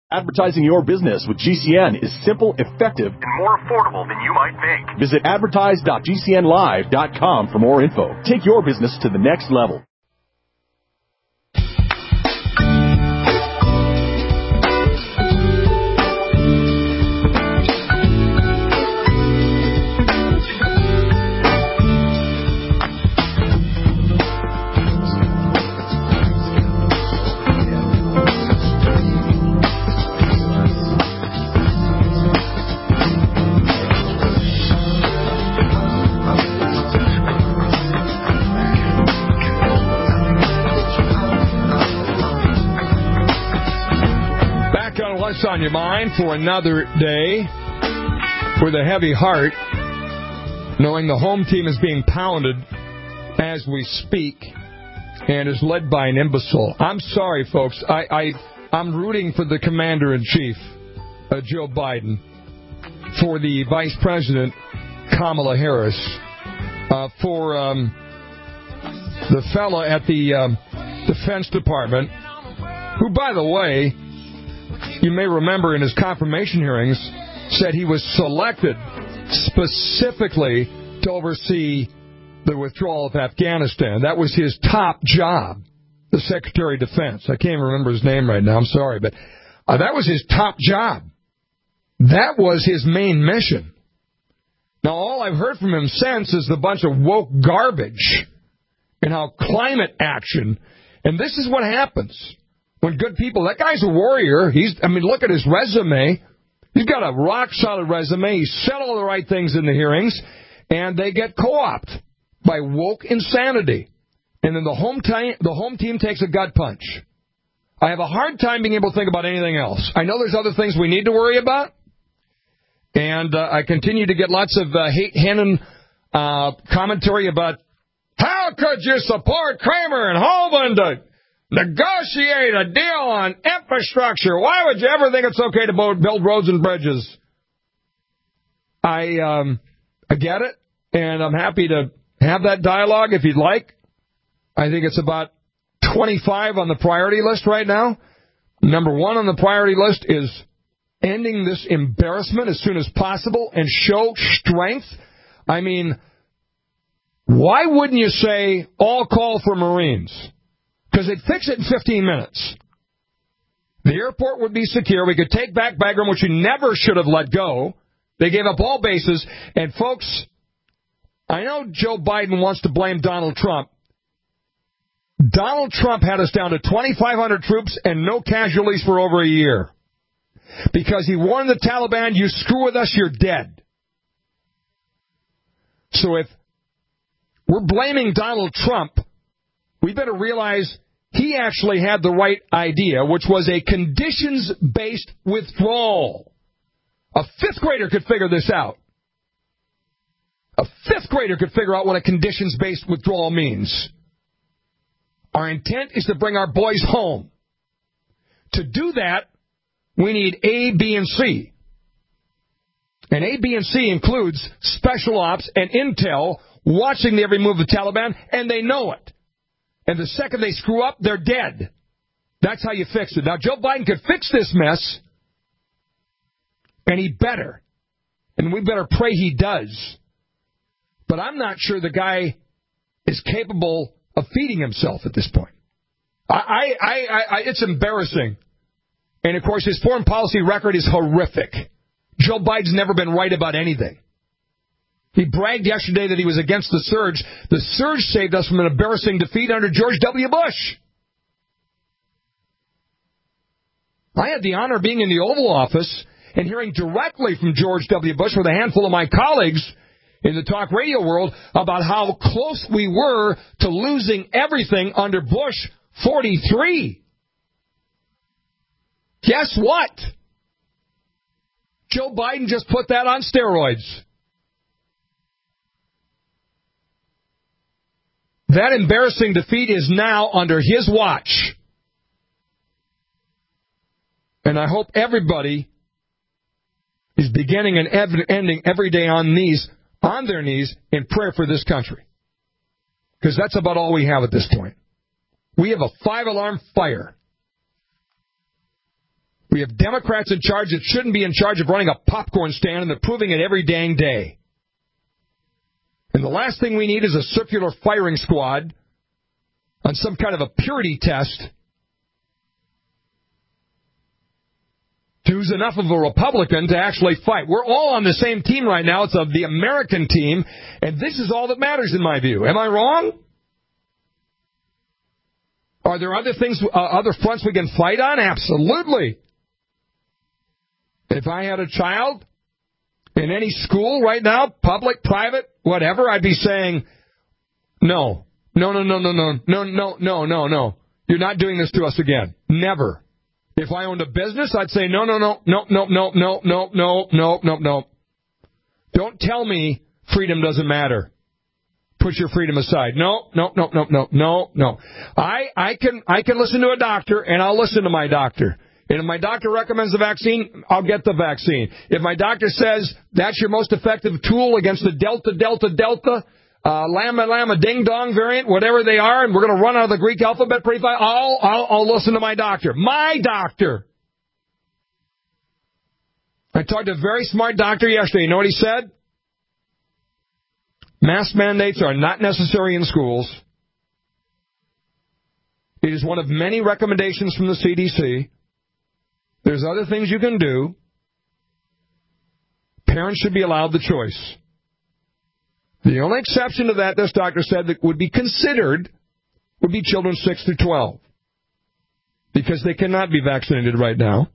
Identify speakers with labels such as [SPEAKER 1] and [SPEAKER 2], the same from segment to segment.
[SPEAKER 1] Advertising your business with GCN is simple, effective, and more affordable than you might think. Visit advertise.gcnlive.com for more info. Take your business to the next level.
[SPEAKER 2] What's on your mind for another day with a heavy heart, knowing the home team is being pounded as we speak and is led by an imbecile. I'm sorry, folks. I'm rooting for the commander-in-chief, Joe Biden, for the vice president, Kamala Harris, for the fellow at the Defense Department, who, by the way, you may remember in his confirmation hearings, said he was selected specifically to oversee the withdrawal of Afghanistan. That was his top job, the Secretary of Defense. I can't remember his name right now. I'm sorry, but that was his top job. That was his main mission. Now, all I've heard from him since is the bunch of woke garbage and how climate action, and this is what happens. When good people, that guy's a warrior. Look at his resume. He's got a rock-solid resume. He said all the right things in the hearings, and they get co-opted by woke insanity. And then the home team takes a gut punch. I have a hard time being able to think about anything else. I know there's other things we need to worry about, and I continue to get lots of hate-handing commentary about how could you support Kramer and Hovind to negotiate a deal on infrastructure. Why would you ever think it's okay to build roads and bridges? I get it, and I'm happy to have that dialogue if you'd like. I think it's about 25 on the priority list right now. Number one on the priority list is ending this embarrassment as soon as possible and show strength. I mean, why wouldn't you say all call for Marines? Because they'd fix it in 15 minutes. The airport would be secure. We could take back Bagram, which we never should have let go. They gave up all bases. And, folks, I know Joe Biden wants to blame Donald Trump. Donald Trump had us down to 2,500 troops and no casualties for over a year. Because he warned the Taliban, you screw with us, you're dead. So if we're blaming Donald Trump, we better realize he actually had the right idea, which was a conditions-based withdrawal. A fifth grader could figure this out. A fifth grader could figure out what a conditions-based withdrawal means. Our intent is to bring our boys home. To do that, we need A, B, and C. And A, B, and C includes special ops and intel watching the every move of the Taliban, and they know it. And the second they screw up, they're dead. That's how you fix it. Now, Joe Biden could fix this mess, and he better. And we better pray he does. But I'm not sure the guy is capable of feeding himself at this point. It's embarrassing. And, of course, his foreign policy record is horrific. Joe Biden's never been right about anything. He bragged yesterday that he was against the surge. The surge saved us from an embarrassing defeat under George W. Bush. I had the honor of being in the Oval Office and hearing directly from George W. Bush with a handful of my colleagues in the talk radio world about how close we were to losing everything under Bush 43. Guess what? Joe Biden just put that on steroids. That embarrassing defeat is now under his watch. And I hope everybody is beginning and ending every day on their knees in prayer for this country. Because that's about all we have at this point. We have a 5-alarm fire. We have Democrats in charge that shouldn't be in charge of running a popcorn stand, and they're proving it every dang day. And the last thing we need is a circular firing squad on some kind of a purity test. Who's enough of a Republican to actually fight. We're all on the same team right now. It's the American team, and this is all that matters in my view. Am I wrong? Are there other things, other fronts we can fight on? Absolutely. If I had a child in any school right now, public, private, whatever, I'd be saying, no. You're not doing this to us again. Never. If I owned a business, I'd say, no. Don't tell me freedom doesn't matter. Put your freedom aside. No. I can listen to a doctor, and I'll listen to my doctor. And if my doctor recommends the vaccine, I'll get the vaccine. If my doctor says that's your most effective tool against the Delta, Lama, Ding Dong variant, whatever they are, and we're going to run out of the Greek alphabet pretty fast, I'll listen to my doctor. My doctor! I talked to a very smart doctor yesterday. You know what he said? Mask mandates are not necessary in schools. It is one of many recommendations from the CDC. There's other things you can do. Parents should be allowed the choice. The only exception to that, this doctor said, that would be considered would be children 6 through 12. Because they cannot be vaccinated right now.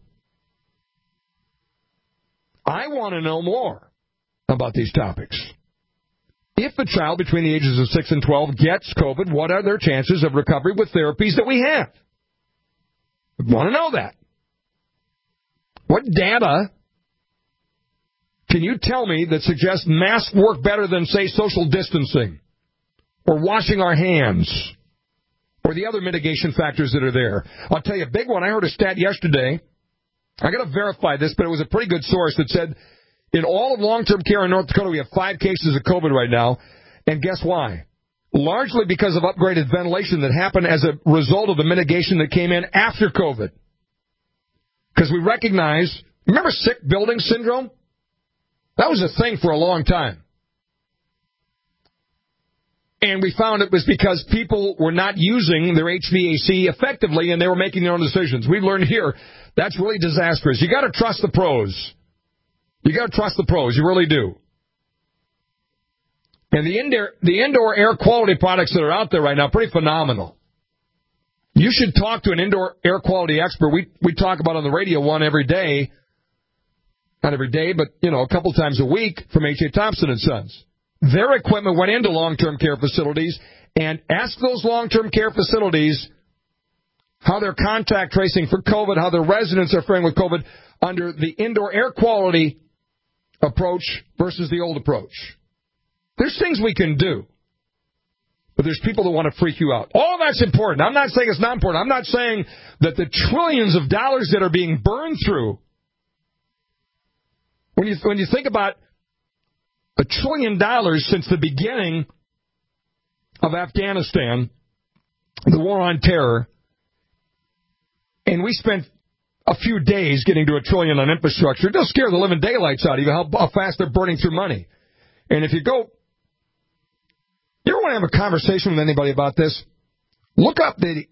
[SPEAKER 2] I want to know more about these topics. If a child between the ages of 6 and 12 gets COVID, what are their chances of recovery with therapies that we have? I want to know that. What data can you tell me that suggests masks work better than, say, social distancing or washing our hands or the other mitigation factors that are there? I'll tell you a big one. I heard a stat yesterday. I got to verify this, but it was a pretty good source that said in all of long-term care in North Dakota, we have 5 cases of COVID right now. And guess why? Largely because of upgraded ventilation that happened as a result of the mitigation that came in after COVID. Because we recognize, remember sick building syndrome? That was a thing for a long time. And we found it was because people were not using their HVAC effectively and they were making their own decisions. We learned here that's really disastrous. You got to trust the pros. You got to trust the pros. You really do. And the indoor air quality products that are out there right now, pretty phenomenal. You should talk to an indoor air quality expert. We talk about on the radio one every day. Not every day, but, a couple times a week from H.A. Thompson & Sons. Their equipment went into long-term care facilities, and ask those long-term care facilities how they're contact tracing for COVID, how their residents are faring with COVID under the indoor air quality approach versus the old approach. There's things we can do. But there's people that want to freak you out. All that's important. I'm not saying it's not important. I'm not saying that the trillions of dollars that are being burned through, when you think about $1 trillion since the beginning of Afghanistan, the war on terror, and we spent a few days getting to $1 trillion on infrastructure, it does scare the living daylights out of you how fast they're burning through money. And if you ever want to have a conversation with anybody about this, look up the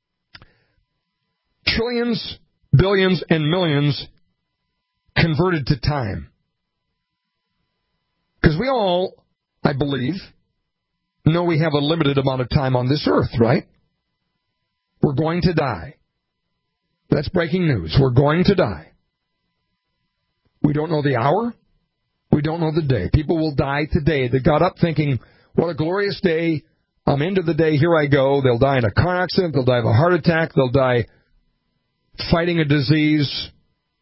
[SPEAKER 2] trillions, billions, and millions converted to time. Because we all, I believe, know we have a limited amount of time on this earth, right? We're going to die. That's breaking news. We're going to die. We don't know the hour. We don't know the day. People will die today. They got up thinking, what a glorious day. I'm into the day. Here I go. They'll die in a car accident. They'll die of a heart attack. They'll die fighting a disease.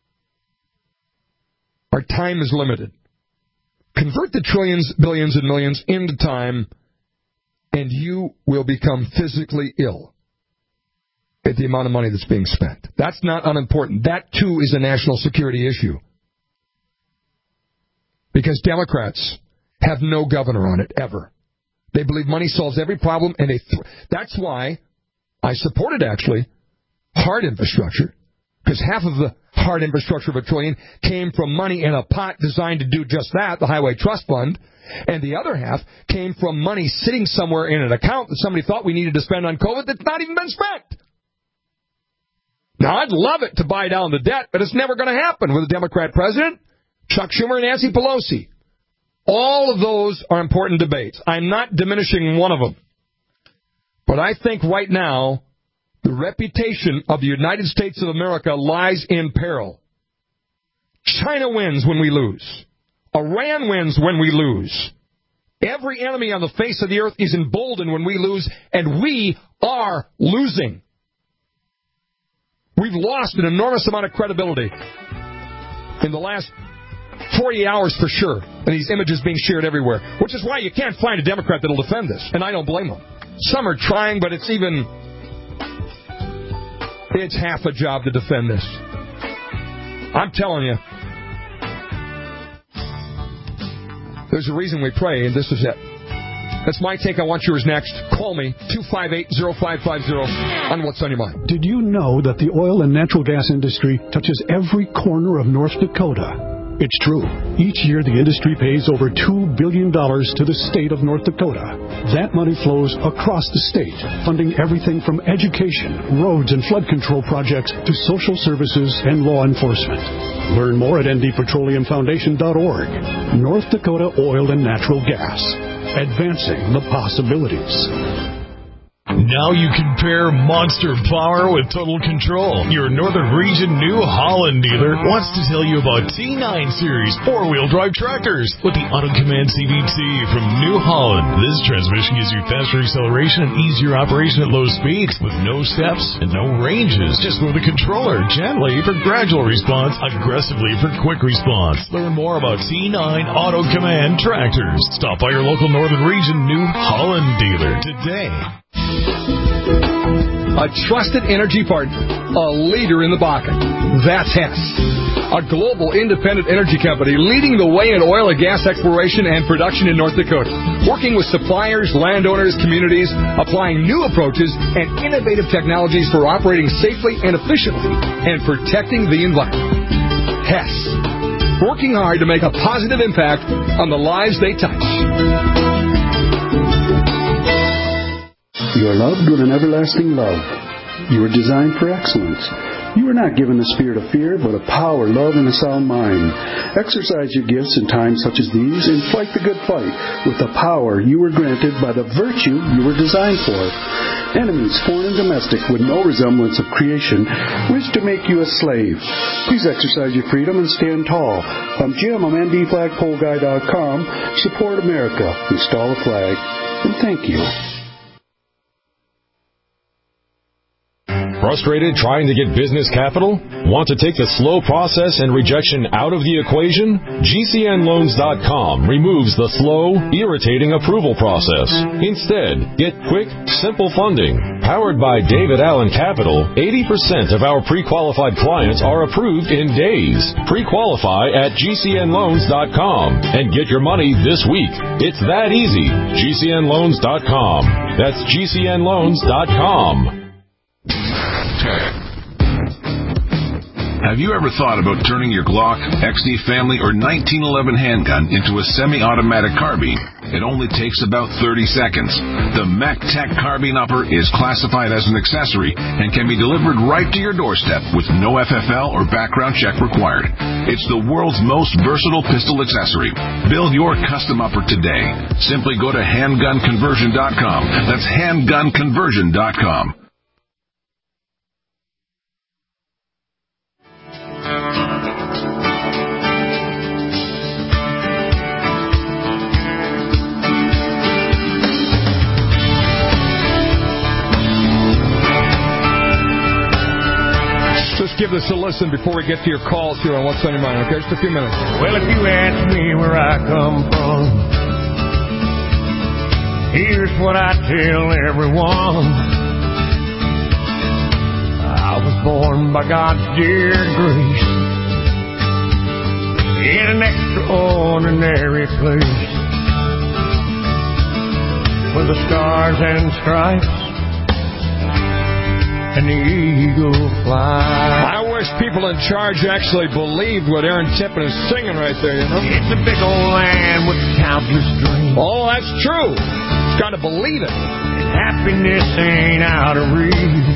[SPEAKER 2] Our time is limited. Convert the trillions, billions, and millions into time, and you will become physically ill at the amount of money that's being spent. That's not unimportant. That, too, is a national security issue. Because Democrats have no governor on it, ever. They believe money solves every problem, and that's why I supported, actually, hard infrastructure. because half of the hard infrastructure of $1 trillion came from money in a pot designed to do just that, the Highway Trust Fund, and the other half came from money sitting somewhere in an account that somebody thought we needed to spend on COVID that's not even been spent. Now, I'd love it to buy down the debt, but it's never going to happen with a Democrat president, Chuck Schumer, and Nancy Pelosi. All of those are important debates. I'm not diminishing one of them. But I think right now, the reputation of the United States of America lies in peril. China wins when we lose. Iran wins when we lose. Every enemy on the face of the earth is emboldened when we lose, and we are losing. We've lost an enormous amount of credibility in the last 40 hours for sure, and these images being shared everywhere, which is why you can't find a Democrat that'll defend this, and I don't blame them. Some are trying, but it's half a job to defend this. I'm telling you. There's a reason we pray, and this is it. That's my take. I want yours next. Call me, 258-0550, on What's on Your Mind.
[SPEAKER 3] Did you know that the oil and natural gas industry touches every corner of North Dakota? It's true. Each year, the industry pays over $2 billion to the state of North Dakota. That money flows across the state, funding everything from education, roads, and flood control projects to social services and law enforcement. Learn more at ndpetroleumfoundation.org. North Dakota Oil and Natural Gas. Advancing the possibilities.
[SPEAKER 4] Now you can pair monster power with total control. Your Northern Region New Holland dealer wants to tell you about T9 Series 4-wheel drive tractors with the Auto Command CVT from New Holland. This transmission gives you faster acceleration and easier operation at low speeds with no steps and no ranges. Just move the controller gently for gradual response, aggressively for quick response. Learn more about T9 Auto Command tractors. Stop by your local Northern Region New Holland dealer today.
[SPEAKER 2] A trusted energy partner, a leader in the Bakken. That's Hess, a global independent energy company leading the way in oil and gas exploration and production in North Dakota, working with suppliers, landowners, communities, applying new approaches and innovative technologies for operating safely and efficiently and protecting the environment. Hess, working hard to make a positive impact on the lives they touch.
[SPEAKER 3] You are loved with an everlasting love. You are designed for excellence. You are not given a spirit of fear, but of power, love, and a sound mind. Exercise your gifts in times such as these and fight the good fight with the power you were granted by the virtue you were designed for. Enemies, foreign and domestic, with no resemblance of creation, wish to make you a slave. Please exercise your freedom and stand tall. I'm Jim. I'm ndflagpoleguy.com. Support America. Install a flag. And thank you.
[SPEAKER 1] Frustrated trying to get business capital? Want to take the slow process and rejection out of the equation? GCNLoans.com removes the slow, irritating approval process. Instead, get quick, simple funding. Powered by David Allen Capital, 80% of our pre-qualified clients are approved in days. Pre-qualify at GCNLoans.com and get your money this week. It's that easy. GCNLoans.com. That's GCNLoans.com.
[SPEAKER 5] Have you ever thought about turning your Glock, XD Family, or 1911 handgun into a semi-automatic carbine? It only takes about 30 seconds. The MacTac Carbine Upper is classified as an accessory and can be delivered right to your doorstep with no FFL or background check required. It's the world's most versatile pistol accessory. Build your custom upper today. Simply go to handgunconversion.com. That's handgunconversion.com.
[SPEAKER 2] Just give this a listen before we get to your calls here on What's on Your Mind, okay? Just a few minutes.
[SPEAKER 6] Well, if you ask me where I come from, here's what I tell everyone. I was born by God's dear grace in an extraordinary place with the stars and stripes and the eagle fly.
[SPEAKER 2] I wish people in charge actually believed what Aaron Tippin is singing right there, you know?
[SPEAKER 6] It's a big old land with countless dreams.
[SPEAKER 2] Oh, that's true. You've got to believe it.
[SPEAKER 6] Happiness ain't out of reach.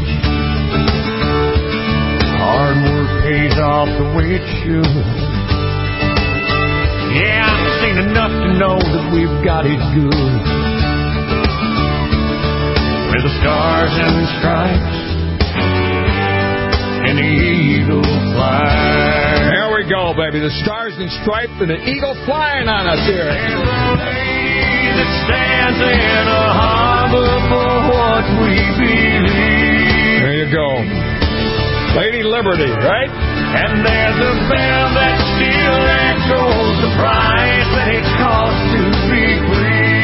[SPEAKER 6] Hard work pays off the way it should. Yeah, I've seen enough to know that we've got it good. With the stars and the stripes and the eagle fly.
[SPEAKER 2] There we go, baby. The stars and stripes and the eagle flying on us here.
[SPEAKER 6] And the day that stands in a harbor for what we believe.
[SPEAKER 2] There you go. Lady Liberty, right?
[SPEAKER 6] And there's a bell that still echoes the price that it costs to be free.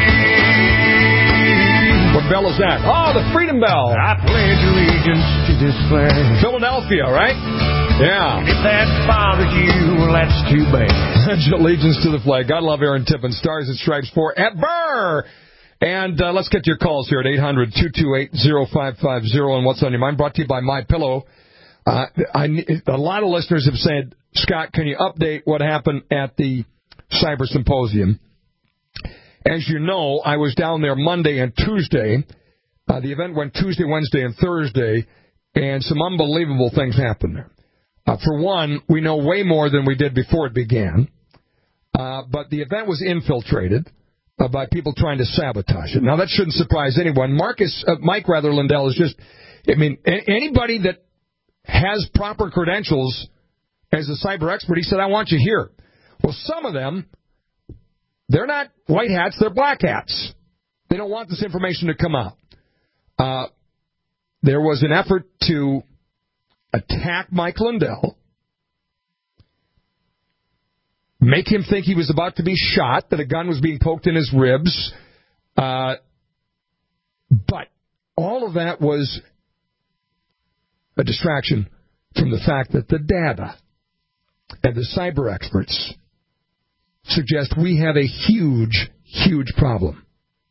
[SPEAKER 2] What bell is that? Oh, the Freedom Bell.
[SPEAKER 6] I pledge allegiance to this flag.
[SPEAKER 2] Philadelphia, right? Yeah.
[SPEAKER 6] If that bothers you, well, that's too bad.
[SPEAKER 2] Pledge allegiance to the flag. God love Aaron Tippin. Stars and Stripes forever. And let's get your calls here at 800-228-0550 and What's on Your Mind, brought to you by MyPillow. A lot of listeners have said, Scott, can you update what happened at the Cyber Symposium? As you know, I was down there Monday and Tuesday. The event went Tuesday, Wednesday, and Thursday, and some unbelievable things happened there. For one, we know way more than we did before it began, but the event was infiltrated by people trying to sabotage it. Now, that shouldn't surprise anyone. Mike Lindell is just, anybody that has proper credentials as a cyber expert, he said, I want you here. Well, some of them, they're not white hats, they're black hats. They don't want this information to come out. There was an effort to attack Mike Lindell, make him think he was about to be shot, that a gun was being poked in his ribs. But all of that was a distraction from the fact that the data and the cyber experts suggest we have a huge, huge problem.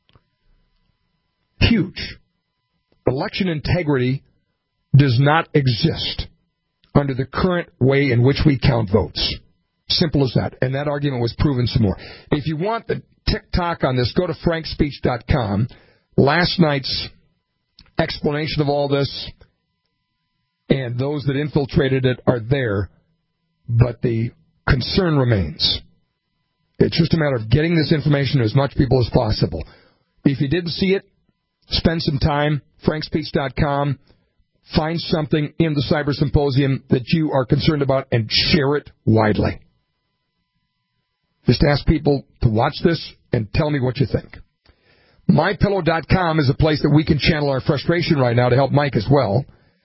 [SPEAKER 2] Huge. Election integrity does not exist under the current way in which we count votes. Simple as that. And that argument was proven some more. If you want the TikTok on this, go to frankspeech.com. Last night's explanation of all this and those that infiltrated it are there, but the concern remains. It's just a matter of getting this information to as much people as possible. If you didn't see it, spend some time, frankspeech.com, find something in the Cyber Symposium that you are concerned about and share it widely. Just ask people to watch this and tell me what you think. MyPillow.com is a place that we can channel our frustration right now to help Mike as well.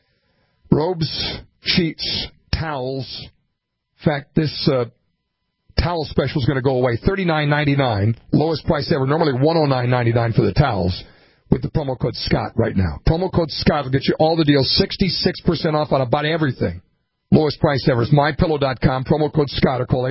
[SPEAKER 2] Robes, sheets, towels. In fact, this towel special is going to go away. $39.99, lowest price ever. Normally $109.99 for the towels with the promo code Scott right now. Promo code Scott will get you all the deals, 66% off on about everything. Lowest price ever is MyPillow.com. Promo code Scott or call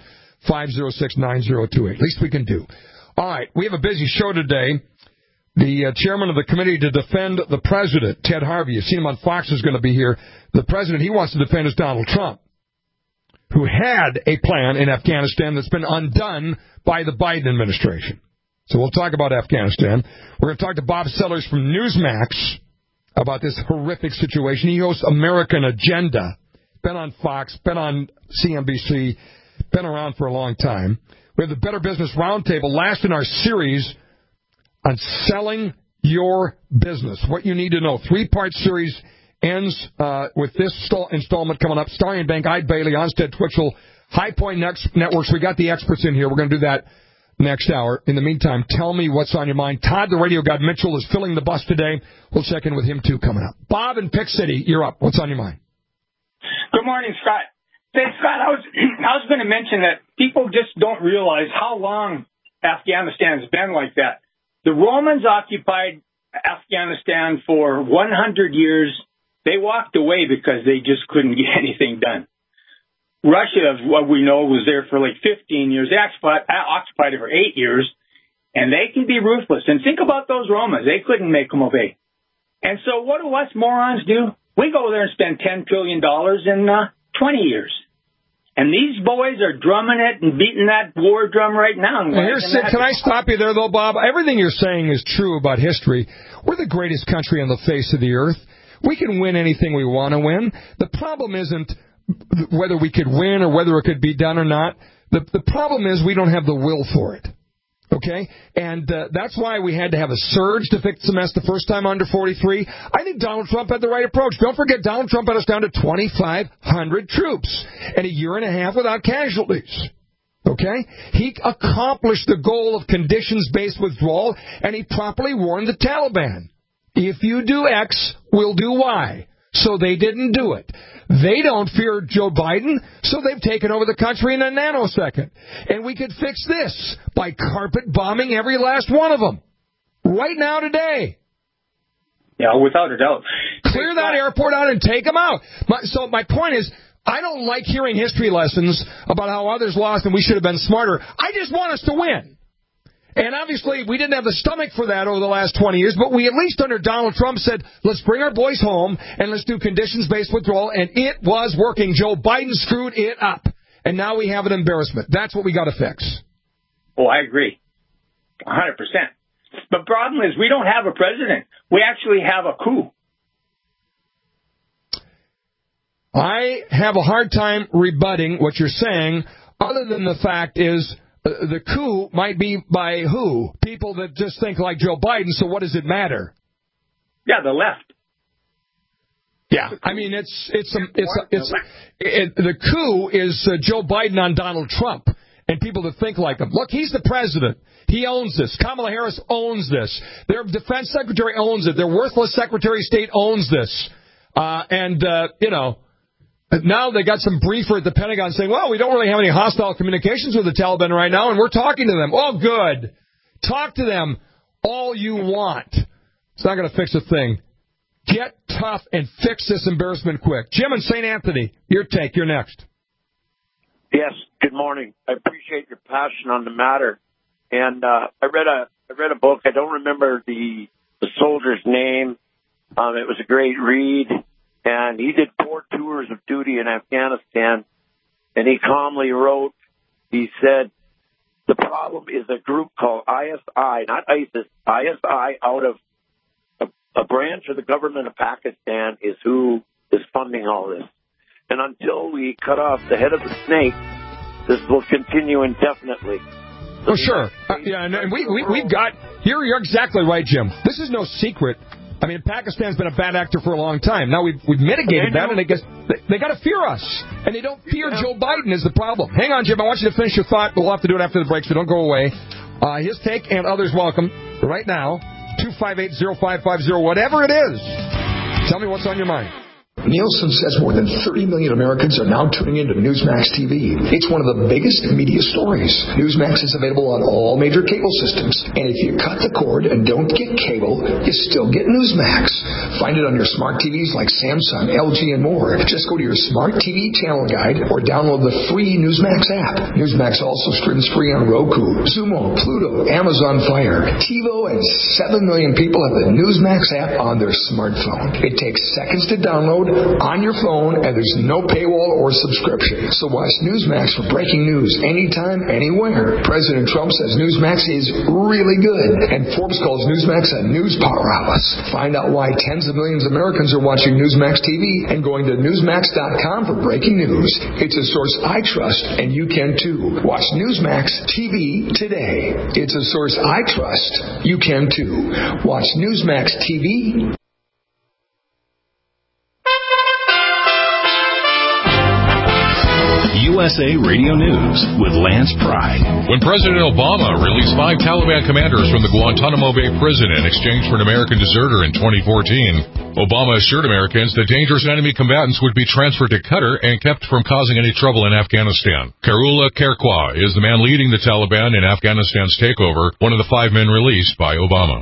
[SPEAKER 2] 800-506-9028. Least we can do. All right, we have a busy show today. The chairman of the committee to defend the president, Ted Harvey, you've seen him on Fox, is going to be here. The president he wants to defend is Donald Trump, who had a plan in Afghanistan that's been undone by the Biden administration. So we'll talk about Afghanistan. We're going to talk to Bob Sellers from Newsmax about this horrific situation. He hosts American Agenda. Been on Fox, been on CNBC, been around for a long time. We have the Better Business Roundtable, last in our series on selling your business. What you need to know. 3-part series ends with this installment coming up. Starion Bank, Ide Bailey, Onstead Twitchell, High Point Networks. We got the experts in here. We're going to do that next hour. In the meantime, tell me what's on your mind. Todd, the radio guy Mitchell, is filling the bus today. We'll check in with him, too, coming up. Bob in Pick City, you're up. What's on your mind?
[SPEAKER 7] Good morning, Scott. Say, Scott, I was going to mention that people just don't realize how long Afghanistan's been like that. The Romans occupied Afghanistan for 100 years. They walked away because they just couldn't get anything done. Russia, what we know, was there for like 15 years. They occupied it for 8 years, and they can be ruthless. And think about those Romans. They couldn't make them obey. And so what do us morons do? We go there and spend $10 trillion in 20 years. And these boys are drumming it and beating that war drum right now.
[SPEAKER 2] Can I stop you there, though, Bob? Everything you're saying is true about history. We're the greatest country on the face of the earth. We can win anything we want to win. The problem isn't whether we could win or whether it could be done or not. The problem is we don't have the will for it. Okay? And that's why we had to have a surge to fix the mess the first time under 43. I think Donald Trump had the right approach. Don't forget, Donald Trump had us down to 2,500 troops and a year and a half without casualties. Okay? He accomplished the goal of conditions-based withdrawal, and he properly warned the Taliban. If you do X, we'll do Y. So they didn't do it. They don't fear Joe Biden, so they've taken over the country in a nanosecond. And we could fix this by carpet bombing every last one of them. Right now, today.
[SPEAKER 7] Yeah, without a doubt.
[SPEAKER 2] Clear that airport out and take them out. So my point is, I don't like hearing history lessons about how others lost and we should have been smarter. I just want us to win. And obviously, we didn't have the stomach for that over the last 20 years, but we at least under Donald Trump said, let's bring our boys home and let's do conditions-based withdrawal, and it was working. Joe Biden screwed it up, and now we have an embarrassment. That's what we got to fix.
[SPEAKER 7] Oh, I agree. 100%. The problem is we don't have a president. We actually have a coup.
[SPEAKER 2] I have a hard time rebutting what you're saying, other than the fact is the coup might be by who? People that just think like Joe Biden, so what does it matter?
[SPEAKER 7] Yeah, the left.
[SPEAKER 2] Yeah, I mean, the coup is Joe Biden on Donald Trump and people that think like him. Look, he's the president. He owns this. Kamala Harris owns this. Their defense secretary owns it. Their worthless secretary of state owns this. Now they got some briefer at the Pentagon saying, well, we don't really have any hostile communications with the Taliban right now, and we're talking to them. Oh, good. Talk to them all you want. It's not going to fix a thing. Get tough and fix this embarrassment quick. Jim in St. Anthony, your take. You're next.
[SPEAKER 8] Yes, good morning. I appreciate your passion on the matter. And I read a book. I don't remember the soldier's name. It was a great read. And he did 4 tours of duty in Afghanistan, and he calmly wrote, he said, the problem is a group called ISI, not ISIS, ISI out of a branch of the government of Pakistan is who is funding all this. And until we cut off the head of the snake, this will continue indefinitely.
[SPEAKER 2] Oh, sure. And we've got, you're exactly right, Jim. This is no secret. I mean, Pakistan's been a bad actor for a long time. Now we've mitigated that, and I guess they got to fear us. And they don't fear Joe Biden is the problem. Hang on, Jim. I want you to finish your thought. We'll have to do it after the break, so don't go away. His take and others welcome right now. 258-0550, whatever it is. Tell me what's on your mind.
[SPEAKER 9] Nielsen says more than 30 million Americans are now tuning into Newsmax TV. It's one of the biggest media stories. Newsmax is available on all major cable systems. And if you cut the cord and don't get cable, you still get Newsmax. Find it on your smart TVs like Samsung, LG, and more. Just go to your smart TV channel guide or download the free Newsmax app. Newsmax also streams free on Roku, Xumo, Pluto, Amazon Fire, TiVo, and 7 million people have the Newsmax app on their smartphone. It takes seconds to download on your phone, and there's no paywall or subscription. So watch Newsmax for breaking news anytime, anywhere. President Trump says Newsmax is really good, and Forbes calls Newsmax a news powerhouse. Find out why tens of millions of Americans are watching Newsmax TV and going to Newsmax.com for breaking news. It's a source I trust, and you can too. Watch Newsmax TV today. It's a source I trust. You can too. Watch Newsmax TV.
[SPEAKER 10] USA Radio News with Lance Pride.
[SPEAKER 1] When President Obama released 5 Taliban commanders from the Guantanamo Bay prison in exchange for an American deserter in 2014, Obama assured Americans that dangerous enemy combatants would be transferred to Qatar and kept from causing any trouble in Afghanistan. Karullah Kerkwa is the man leading the Taliban in Afghanistan's takeover, one of the 5 men released by Obama.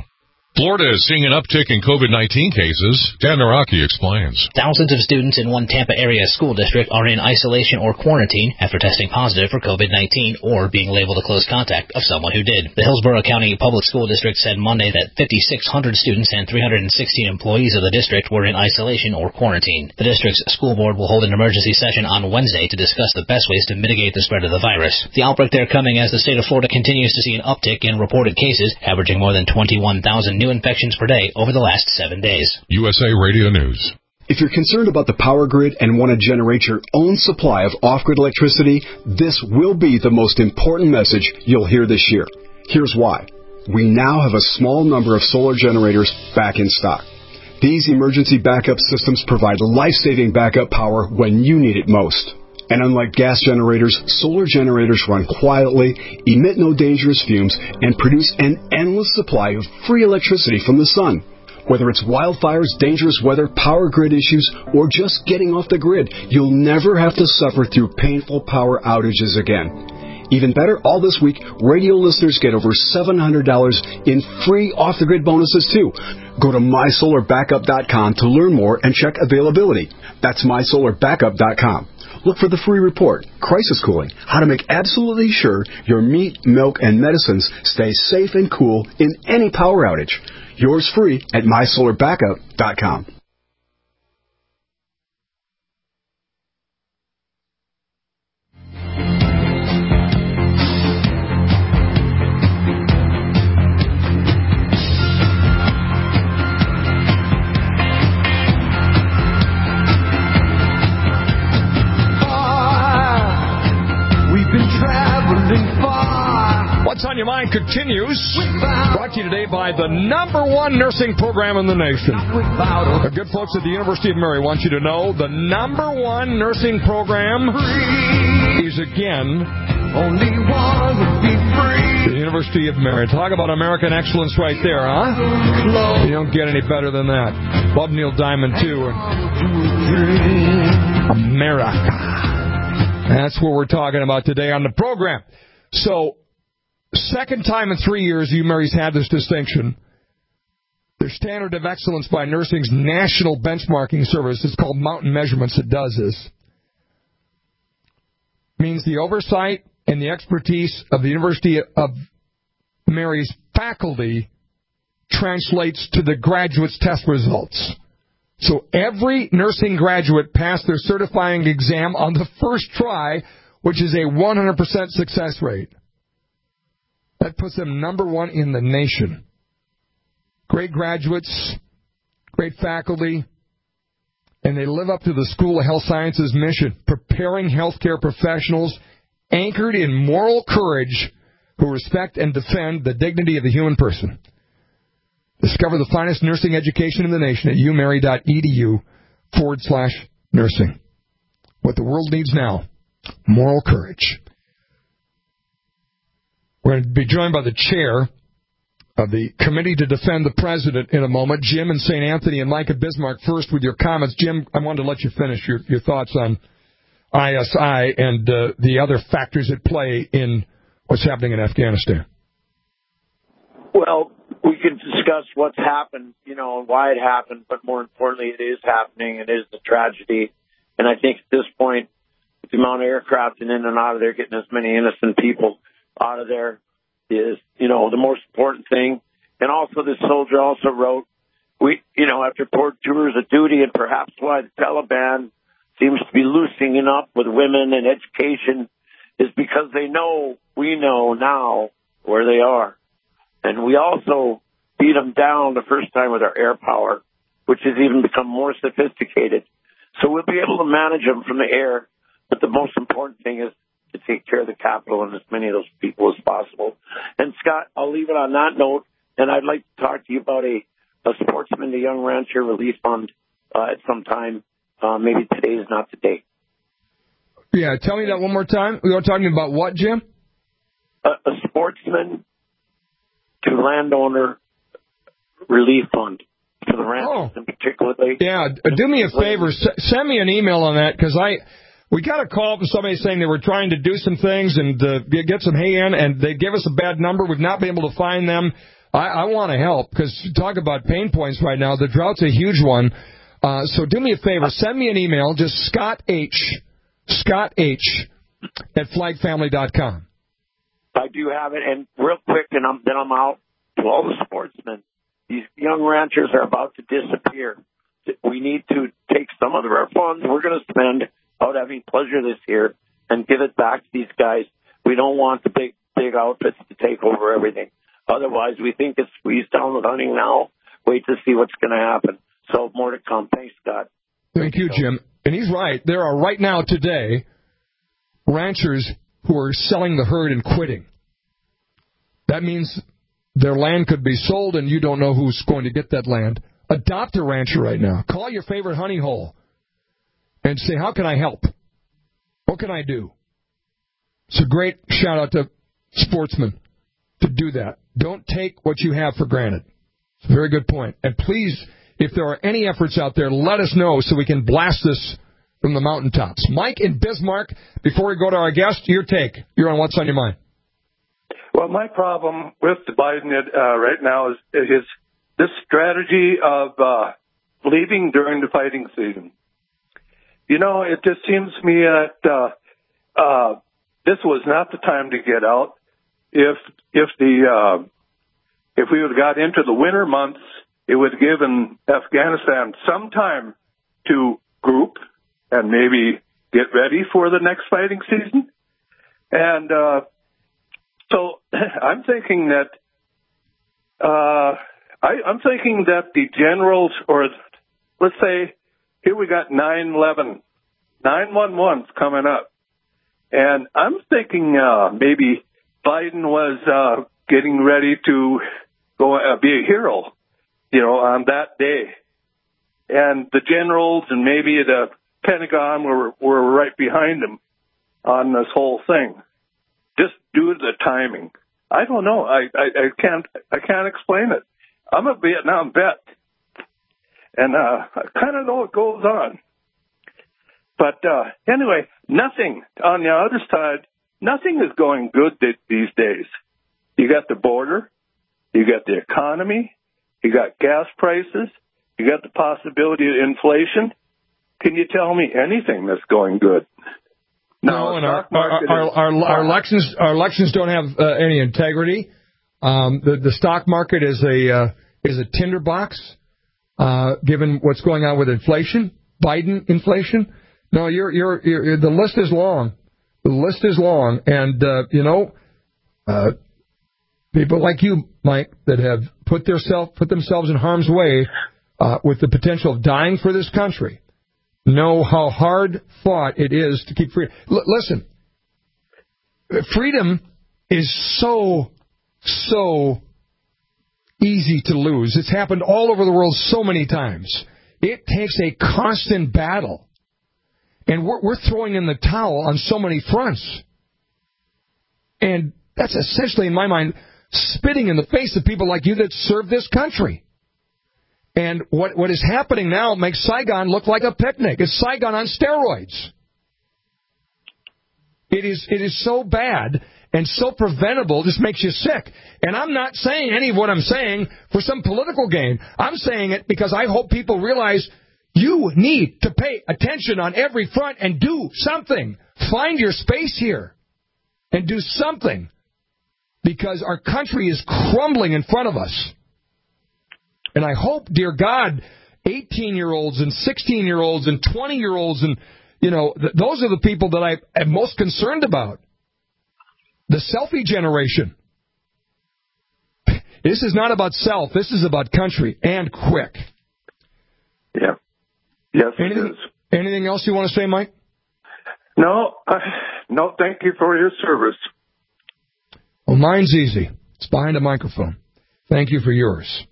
[SPEAKER 1] Florida is seeing an uptick in COVID-19 cases. Dan Naraki explains.
[SPEAKER 11] Thousands of students in one Tampa area school district are in isolation or quarantine after testing positive for COVID-19 or being labeled a close contact of someone who did. The Hillsborough County Public School District said Monday that 5,600 students and 316 employees of the district were in isolation or quarantine. The district's school board will hold an emergency session on Wednesday to discuss the best ways to mitigate the spread of the virus. The outbreak there coming as the state of Florida continues to see an uptick in reported cases, averaging more than 21,000 new infections per day over the last 7 days.
[SPEAKER 1] USA Radio News.
[SPEAKER 12] If you're concerned about the power grid and want to generate your own supply of off-grid electricity, this will be the most important message you'll hear this year. Here's why. We now have a small number of solar generators back in stock. These emergency backup systems provide life-saving backup power when you need it most. And unlike gas generators, solar generators run quietly, emit no dangerous fumes, and produce an endless supply of free electricity from the sun. Whether it's wildfires, dangerous weather, power grid issues, or just getting off the grid, you'll never have to suffer through painful power outages again. Even better, all this week, radio listeners get over $700 in free off-the-grid bonuses, too. Go to mysolarbackup.com to learn more and check availability. That's mysolarbackup.com. Look for the free report, Crisis Cooling, how to make absolutely sure your meat, milk, and medicines stay safe and cool in any power outage. Yours free at mysolarbackup.com.
[SPEAKER 2] What's on Your Mind continues. Brought to you today by the #1 nursing program in the nation. The good folks at the University of Mary want you to know the #1 nursing program is again only one would be free. The University of Mary. Talk about American excellence right there, huh? You don't get any better than that. Love Neil Diamond, too. America. That's what we're talking about today on the program. So, second time in 3 years, UMary's had this distinction. Their Standard of Excellence by Nursing's national benchmarking service, it's called Mountain Measurements, that does this. Means the oversight and the expertise of the University of Mary's faculty translates to the graduate's test results. So every nursing graduate passed their certifying exam on the first try, which is a 100% success rate. That puts them #1 in the nation. Great graduates, great faculty, and they live up to the School of Health Sciences mission, preparing healthcare professionals anchored in moral courage who respect and defend the dignity of the human person. Discover the finest nursing education in the nation at umary.edu/nursing. What the world needs now, moral courage. We're going to be joined by the chair of the Committee to Defend the President in a moment, Jim in St. Anthony and Micah Bismarck. First with your comments. Jim, I wanted to let you finish your thoughts on ISI and the other factors at play in what's happening in Afghanistan.
[SPEAKER 8] Well, we could discuss what's happened, and why it happened, but more importantly, it is happening. It is a tragedy. And I think at this point, with the amount of aircraft in and out of there, getting as many innocent people out of there is, the most important thing. And also, this soldier also wrote, after poor tours of duty, and perhaps why the Taliban seems to be loosening up with women and education, is because we know now where they are. And we also beat them down the first time with our air power, which has even become more sophisticated. So we'll be able to manage them from the air. But the most important thing is to take care of the capital and as many of those people as possible. And, Scott, I'll leave it on that note. And I'd like to talk to you about a Sportsman to Young Rancher Relief Fund at some time. Maybe today is not the day.
[SPEAKER 2] Yeah, tell me that one more time. We were talking about what, Jim?
[SPEAKER 8] A Sportsman to Landowner Relief Fund for the ranchers in particular.
[SPEAKER 2] Yeah, do me a favor. Send me an email on that, because we got a call from somebody saying they were trying to do some things and get some hay in, and they gave us a bad number. We've not been able to find them. I want to help because talk about pain points right now. The drought's a huge one. So do me a favor. Send me an email, just Scott H. at flagfamily.com.
[SPEAKER 8] I do have it. And real quick, and then I'm out to all the sportsmen. These young ranchers are about to disappear. We need to take some of our funds we're going to spend out having pleasure this year and give it back to these guys. We don't want the big outfits to take over everything. Otherwise, we think it's squeezed down with hunting now. Wait to see what's going to happen. So more to come. Thanks, Scott.
[SPEAKER 2] Thank you, Jim. And he's right. There are right now today ranchers who are selling the herd and quitting. That means their land could be sold and you don't know who's going to get that land. Adopt a rancher right now. Call your favorite honey hole and say, how can I help? What can I do? It's a great shout-out to sportsmen to do that. Don't take what you have for granted. It's a very good point. And please, if there are any efforts out there, let us know so we can blast this from the mountaintops. Mike in Bismarck, before we go to our guest, your take. You're on What's on Your Mind.
[SPEAKER 13] Well, my problem with Biden right now is this strategy of leaving during the fighting season. You know, it just seems to me that this was not the time to get out. If we would have got into the winter months, it would have given Afghanistan some time to group and maybe get ready for the next fighting season. And so I'm thinking that the generals, or let's say here we got 9/11, 9/11's coming up, and I'm thinking maybe Biden was getting ready to go be a hero, you know, on that day, and the generals and maybe the Pentagon were right behind him on this whole thing, just due to the timing. I don't know. I can't explain it. I'm a Vietnam vet, and I kind of know what goes on. But anyway, nothing on the other side. Nothing is going good these days. You got the border, you got the economy, you got gas prices, you got the possibility of inflation. Can you tell me anything that's going good?
[SPEAKER 2] No, and our elections don't have any integrity. The stock market is a tinderbox, given what's going on with inflation, Biden inflation. No, the list is long. The list is long, and people like you, Mike, that have put themselves in harm's way with the potential of dying for this country, know how hard fought it is to keep freedom. Listen, freedom is so easy to lose. It's happened all over the world so many times. It takes a constant battle. And we're throwing in the towel on so many fronts. And that's essentially, in my mind, spitting in the face of people like you that serve this country. And what is happening now makes Saigon look like a picnic. It's Saigon on steroids. It is so bad and so preventable, just makes you sick. And I'm not saying any of what I'm saying for some political gain. I'm saying it because I hope people realize you need to pay attention on every front and do something. Find your space here and do something, because our country is crumbling in front of us. And I hope, dear God, 18-year-olds and 16-year-olds and 20-year-olds and, those are the people that I am most concerned about. The selfie generation. This is not about self. This is about country, and quick.
[SPEAKER 13] Yeah. Yes, it is.
[SPEAKER 2] Anything else you want to say, Mike?
[SPEAKER 13] No, thank you for your service.
[SPEAKER 2] Well, mine's easy. It's behind a microphone. Thank you for yours.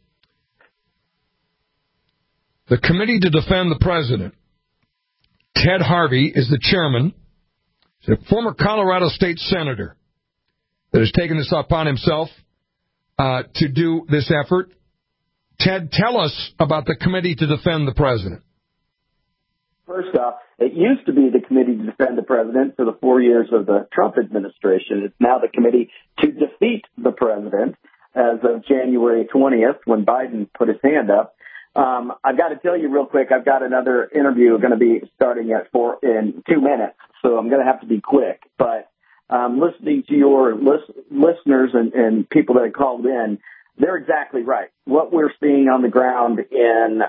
[SPEAKER 2] The Committee to Defend the President. Ted Harvey is the chairman. He's a former Colorado State Senator that has taken this upon himself to do this effort. Ted, tell us about the Committee to Defend the President.
[SPEAKER 14] First off, it used to be the Committee to Defend the President for the 4 years of the Trump administration. It's now the Committee to Defeat the President. as of January 20th when Biden put his hand up. I've got to tell you real quick, I've got another interview going to be starting in 2 minutes, so I'm going to have to be quick. But listening to your listeners and people that have called in, they're exactly right. What we're seeing on the ground in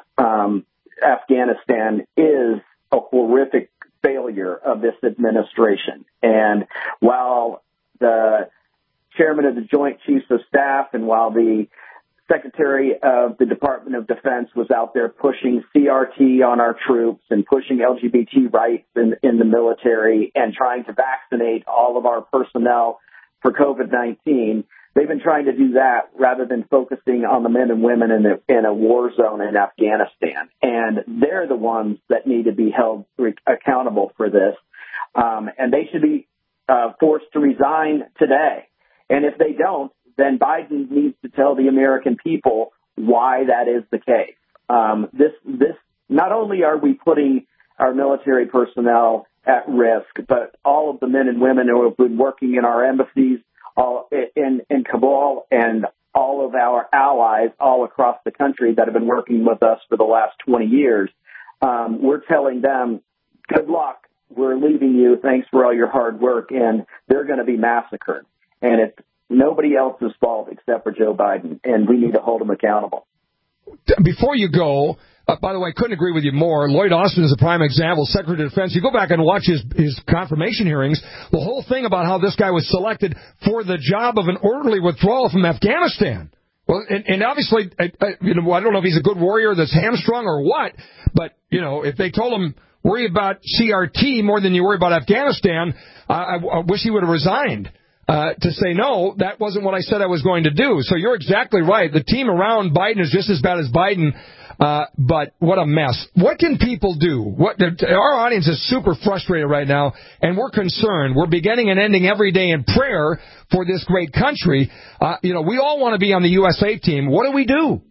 [SPEAKER 14] Afghanistan is a horrific failure of this administration. And while the chairman of the Joint Chiefs of Staff and while the Secretary of the Department of Defense was out there pushing CRT on our troops and pushing LGBT rights in the military and trying to vaccinate all of our personnel for COVID-19, they've been trying to do that rather than focusing on the men and women in a war zone in Afghanistan. And they're the ones that need to be held accountable for this. And they should be forced to resign today. And if they don't, then Biden needs to tell the American people why that is the case. This not only are we putting our military personnel at risk, but all of the men and women who have been working in our embassies all in Kabul and all of our allies all across the country that have been working with us for the last 20 years, we're telling them, good luck, we're leaving you, thanks for all your hard work, and they're going to be massacred. And it's nobody else's fault except for Joe Biden, and we need to hold him accountable.
[SPEAKER 2] Before you go, by the way, I couldn't agree with you more. Lloyd Austin is a prime example, Secretary of Defense. You go back and watch his confirmation hearings, the whole thing about how this guy was selected for the job of an orderly withdrawal from Afghanistan. Well, and obviously, I don't know if he's a good warrior that's hamstrung or what, but, if they told him, worry about CRT more than you worry about Afghanistan, I wish he would have resigned. To say, no, that wasn't what I said I was going to do. So you're exactly right. The team around Biden is just as bad as Biden, but what a mess. What can people do? Our audience is super frustrated right now, and we're concerned. We're beginning and ending every day in prayer for this great country. We all want to be on the USA team. What do we do?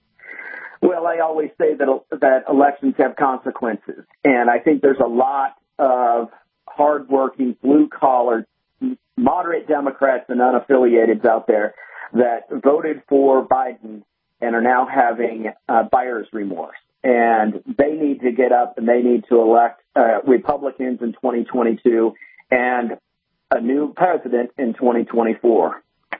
[SPEAKER 14] Well, I always say that elections have consequences, and I think there's a lot of hardworking, blue-collar, moderate Democrats and unaffiliated out there that voted for Biden and are now having buyer's remorse. And they need to get up and they need to elect Republicans in 2022 and a new president in 2024.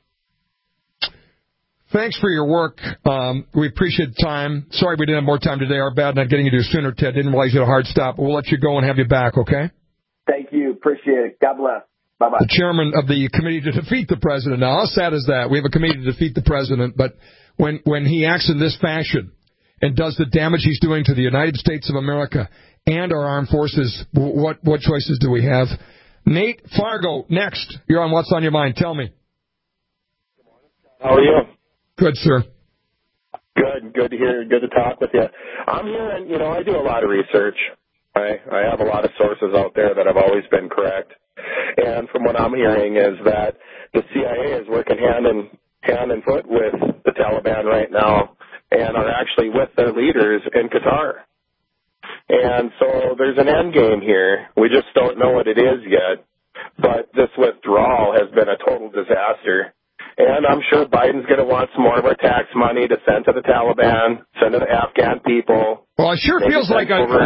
[SPEAKER 2] Thanks for your work. We appreciate the time. Sorry we didn't have more time today. Our bad not getting you to you sooner, Ted. Didn't realize you had a hard stop. But we'll let you go and have you back, okay?
[SPEAKER 14] Thank you. Appreciate it. God bless. Bye-bye. The
[SPEAKER 2] chairman of the committee to defeat the president. Now, how sad is that? We have a committee to defeat the president, but when he acts in this fashion and does the damage he's doing to the United States of America and our armed forces, what choices do we have? Nate Fargo, next. You're on What's on Your Mind. Tell me.
[SPEAKER 15] How are you?
[SPEAKER 2] Good, sir.
[SPEAKER 15] Good to hear. Good to talk with you. I'm hearing, I do a lot of research. I have a lot of sources out there that have always been correct. And from what I'm hearing is that the CIA is working hand in foot with the Taliban right now and are actually with their leaders in Qatar. And so there's an end game here. We just don't know what it is yet. But this withdrawal has been a total disaster. And I'm sure Biden's going to want some more of our tax money to send to the Taliban, send to the Afghan people.
[SPEAKER 2] Well, it sure feels like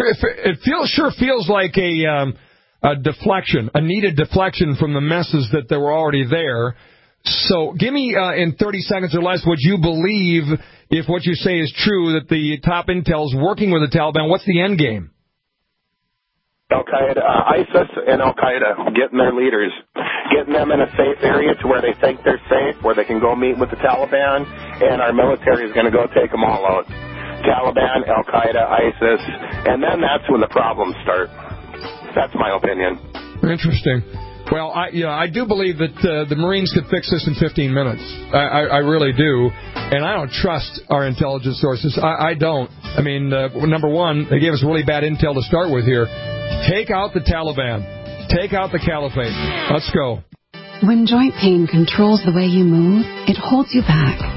[SPEAKER 2] a deflection, a needed deflection from the messes that were already there. So give me, in 30 seconds or less, would you believe, if what you say is true, that the top intel's working with the Taliban? What's the end game?
[SPEAKER 15] Al-Qaeda, ISIS and Al-Qaeda, getting their leaders, getting them in a safe area to where they think they're safe, where they can go meet with the Taliban, and our military is going to go take them all out. Taliban, Al-Qaeda, ISIS, and then that's when the problems start. That's my opinion.
[SPEAKER 2] Interesting. Well, I do believe that the Marines could fix this in 15 minutes. I really do. And I don't trust our intelligence sources. I don't. I mean, number one, they gave us really bad intel to start with here. Take out the Taliban. Take out the caliphate. Let's go.
[SPEAKER 16] When joint pain controls the way you move, it holds you back. The sand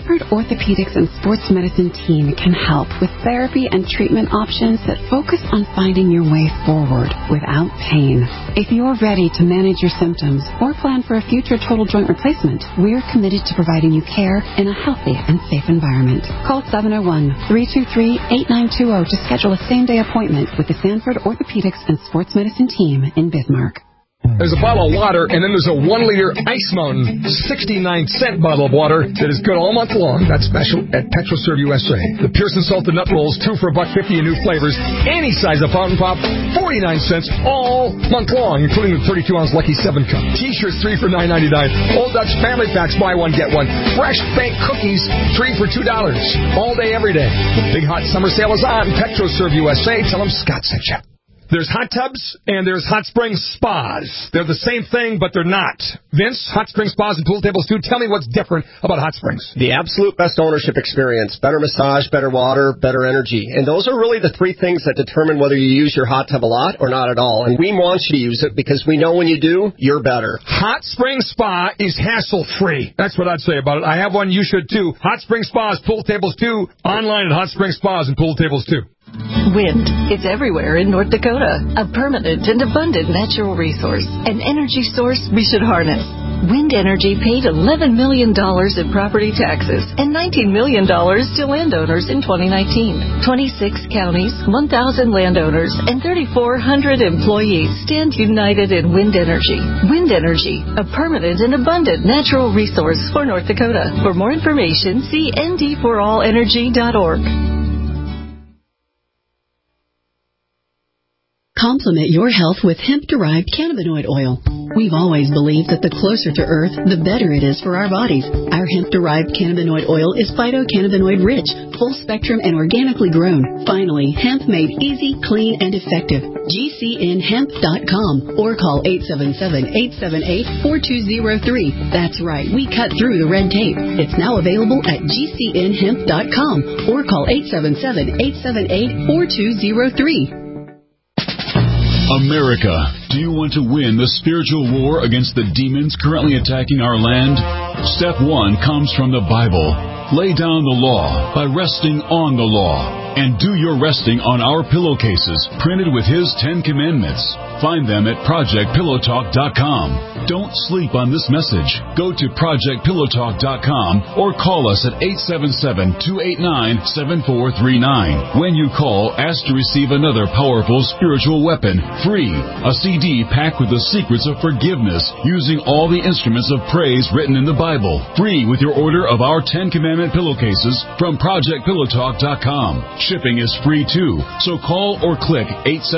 [SPEAKER 16] Sanford Orthopedics and Sports Medicine team can help with therapy and treatment options that focus on finding your way forward without pain. If you're ready to manage your symptoms or plan for a future total joint replacement, we're committed to providing you care in a healthy and safe environment. Call 701-323-8920 to schedule a same-day appointment with the Sanford Orthopedics and Sports Medicine team in Bismarck.
[SPEAKER 2] There's a bottle of water, and then there's a 1-liter Ice Mountain 69-cent bottle of water that is good all month long. That's special at PetroServe USA. The Pearson Salted Nut Rolls, 2 for $1.50 in new flavors. Any size of fountain pop, 49 cents all month long, including the 32-ounce Lucky 7 cup. T-shirts, 3 for $9.99. Old Dutch Family Packs, buy one, get one. Fresh baked cookies, 3 for $2. All day, every day. Big hot summer sale is on. PetroServe USA. Tell them Scott sent you. There's hot tubs and there's hot spring spas. They're the same thing, but they're not. Vince, hot spring spas and pool tables too. Tell me what's different about hot springs.
[SPEAKER 17] The absolute best ownership experience. Better massage, better water, better energy. And those are really the 3 things that determine whether you use your hot tub a lot or not at all. And we want you to use it because we know when you do, you're better.
[SPEAKER 2] Hot Spring Spa is hassle-free. That's what I'd say about it. I have one. You should too. Hot Spring Spas, pool tables too. Online at Hot Spring Spas and pool tables too.
[SPEAKER 18] Wind. It's everywhere in North Dakota. A permanent and abundant natural resource. An energy source we should harness. Wind Energy paid $11 million in property taxes and $19 million to landowners in 2019. 26 counties, 1,000 landowners, and 3,400 employees stand united in wind energy. Wind Energy, a permanent and abundant natural resource for North Dakota. For more information, see ndforallenergy.org.
[SPEAKER 19] Complement your health with hemp-derived cannabinoid oil. We've always believed that the closer to Earth, the better it is for our bodies. Our hemp-derived cannabinoid oil is phytocannabinoid-rich, full-spectrum, and organically grown. Finally, hemp made easy, clean, and effective. GCNhemp.com or call 877-878-4203. That's right, we cut through the red tape. It's now available at GCNhemp.com or call 877-878-4203.
[SPEAKER 20] America, do you want to win the spiritual war against the demons currently attacking our land? Step 1 comes from the Bible. Lay down the law by resting on the law. And do your resting on our pillowcases, printed with His 10 Commandments. Find them at ProjectPillowTalk.com. Don't sleep on this message. Go to ProjectPillowTalk.com or call us at 877-289-7439. When you call, ask to receive another powerful spiritual weapon, free. A CD packed with the secrets of forgiveness, using all the instruments of praise written in the Bible. Free with your order of our 10 Commandment pillowcases from ProjectPillowTalk.com. Shipping is free too, so call or click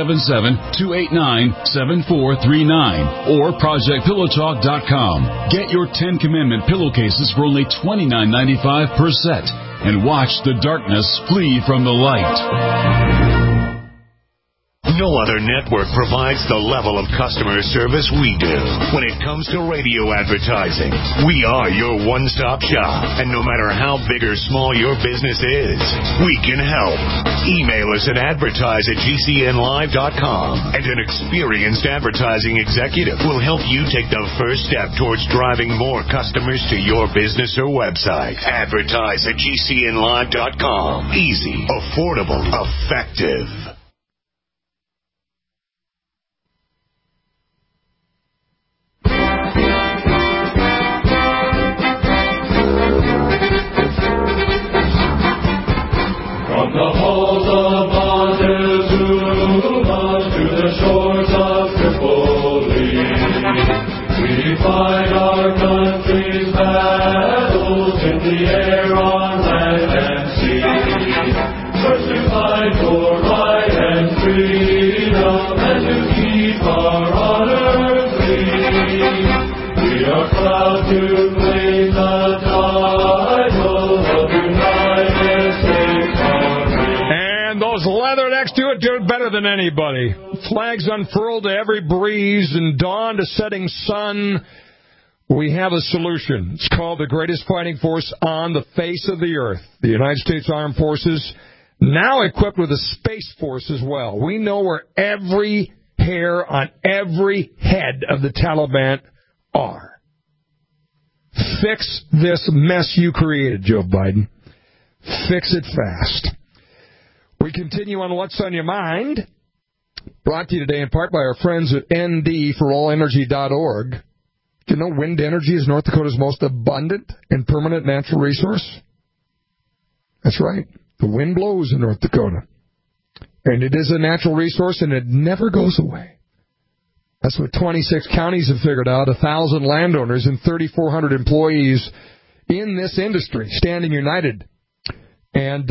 [SPEAKER 20] 877-289-7439 or ProjectPillowTalk.com. Get your 10 Commandment pillowcases for only $29.95 per set and watch the darkness flee from the light.
[SPEAKER 21] No other network provides the level of customer service we do when it comes to radio advertising. We are your one-stop shop, and no matter how big or small your business is, we can help. Email us at advertise@gcnlive.com, and an experienced advertising executive will help you take the first step towards driving more customers to your business or website. Advertise@gcnlive.com. Easy, affordable, effective.
[SPEAKER 6] From the halls of Montezuma to the shores of Tripoli, we fight our country's battles in the air, on land and sea. First to fight for right and freedom, and to keep our honor free. We are proud to claim the title of United States.
[SPEAKER 2] Those leathernecks do it better than anybody. Flags unfurled to every breeze and dawn to setting sun. We have a solution. It's called the greatest fighting force on the face of the earth. The United States Armed Forces, now equipped with a Space Force as well. We know where every hair on every head of the Taliban are. Fix this mess you created, Joe Biden. Fix it fast. We continue on What's on Your Mind, brought to you today in part by our friends at ndforallenergy.org. Do you know wind energy is North Dakota's most abundant and permanent natural resource? That's right. The wind blows in North Dakota. And it is a natural resource, and it never goes away. That's what 26 counties have figured out, 1,000 landowners and 3,400 employees in this industry, standing united. And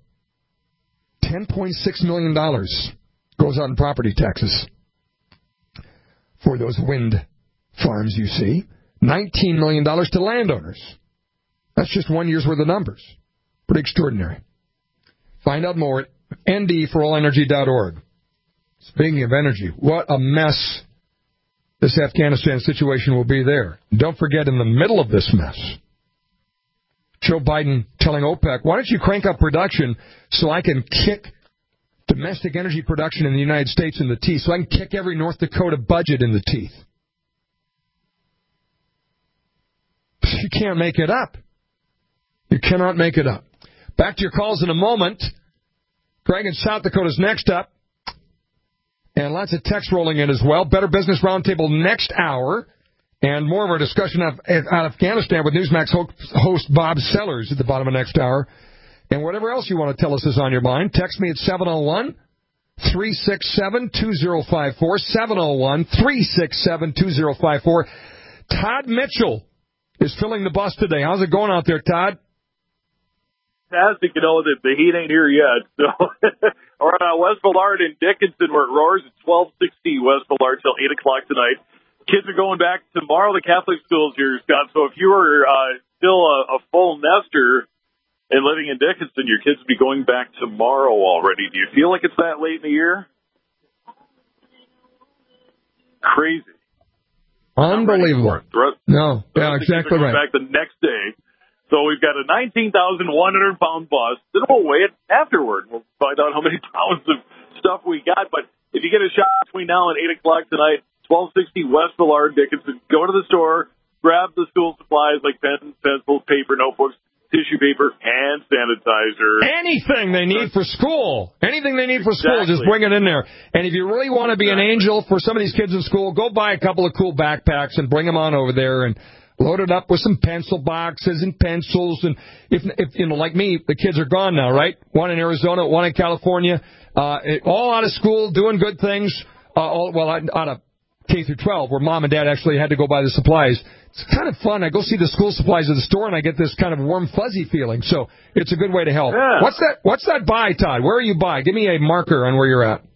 [SPEAKER 2] $10.6 million goes on property taxes for those wind farms you see. $19 million to landowners. That's just 1 year's worth of numbers. Pretty extraordinary. Find out more at ndforallenergy.org. Speaking of energy, what a mess this Afghanistan situation will be there. Don't forget, in the middle of this mess, Joe Biden telling OPEC, why don't you crank up production so I can kick domestic energy production in the United States in the teeth, so I can kick every North Dakota budget in the teeth. You can't make it up. You cannot make it up. Back to your calls in a moment. Greg in South Dakota's next up. And lots of text rolling in as well. Better Business Roundtable next hour. And more of our discussion out of Afghanistan with Newsmax host Bob Sellers at the bottom of next hour. And whatever else you want to tell us is on your mind, text me at 701-367-2054. 701-367-2054. Todd Mitchell is filling the bus today. How's it going out there, Todd?
[SPEAKER 4] Fantastic. You know, the heat ain't here yet. So we're on West Villard in Dickinson. We're at Roars at 1260 West Villard till 8 o'clock tonight. Kids are going back tomorrow. The Catholic schools here, Scott. So if you are still a full nester and living in Dickinson, your kids will be going back tomorrow already. Do you feel like it's that late in the year? Crazy.
[SPEAKER 2] Unbelievable. No, yeah, exactly right.
[SPEAKER 4] Back the next day. So we've got a 19,100-pound bus. Then we'll weigh it afterward. We'll find out how many pounds of stuff we got. But if you get a shot between now and 8 o'clock tonight, 1260 West Villard, Dickinson, go to the store, grab the school supplies like pens, pencils, paper, notebooks, tissue paper, hand sanitizer.
[SPEAKER 2] Anything they need for school. Anything they need for school, just bring it in there. And if you really want to be an angel for some of these kids in school, go buy a couple of cool backpacks and bring them on over there and load it up with some pencil boxes and pencils. And if you know, like me, the kids are gone now, right? One in Arizona, one in California, all out of school, doing good things. Out of K through 12, where mom and dad actually had to go buy the supplies. It's kind of fun. I go see the school supplies at the store, and I get this kind of warm, fuzzy feeling. So it's a good way to help.
[SPEAKER 4] Yeah.
[SPEAKER 2] What's that by, Todd? Where are you by? Give me a marker on where you're at.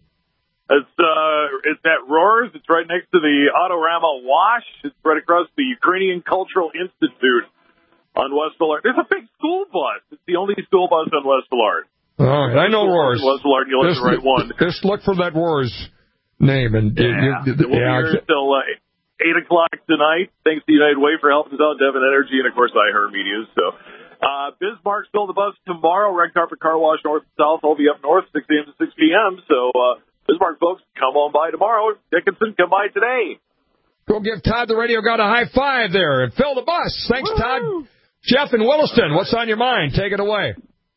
[SPEAKER 4] It's at Roars. It's right next to the Autorama Wash. It's right across the Ukrainian Cultural Institute on West Villard. There's a big school bus. It's the only school bus on West Villard.
[SPEAKER 2] All right, I know Roars.
[SPEAKER 4] West Villard, you'll have the right one.
[SPEAKER 2] Just look for that Roars name. And
[SPEAKER 4] we'll be here till 8 o'clock tonight. Thanks to United Way for helping us out, Devon Energy, and, of course, iHeartMedia. So Bismarckville, the bus tomorrow. Red Carpet Car Wash north and south. I'll be up north 6 a.m. to 6 p.m. So Bismarck folks, come on by tomorrow. Dickinson, come by today.
[SPEAKER 2] Go give Todd the radio god a high five there and fill the bus. Thanks, Todd. Jeff in Williston, what's on your mind? Take it away.